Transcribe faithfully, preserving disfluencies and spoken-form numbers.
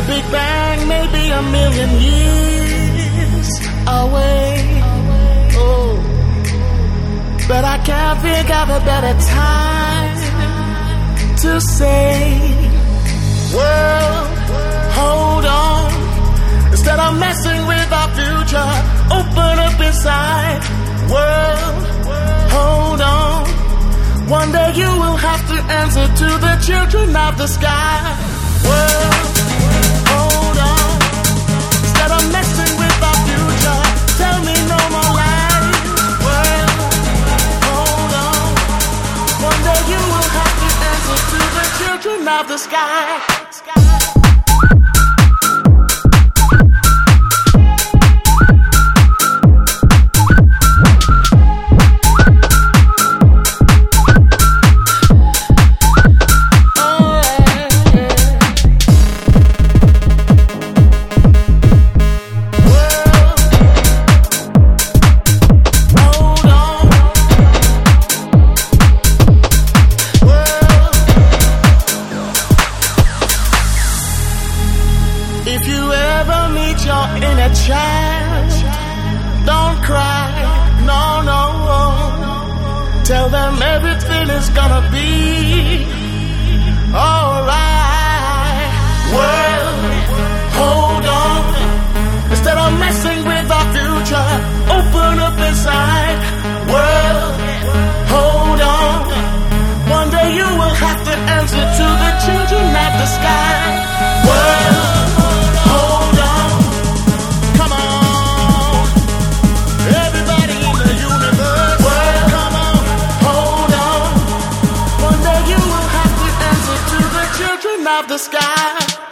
Big Bang may be a million years away. Oh, but I can't think of a better time to say, world, hold on. Instead of messing with our future, open up inside. World, hold on. One day you will have to answer to the children of the sky. World, hold on. Instead of messing with our future, tell me no more lies. World, hold on. One day you will have to answer to the children of the sky. If you ever meet your inner child, don't cry, no, no. Tell them everything is gonna be alright. World, hold on. Instead of messing with our future, open up inside. World, hold on. One day you will have to answer to the children of the sky. World, of the sky.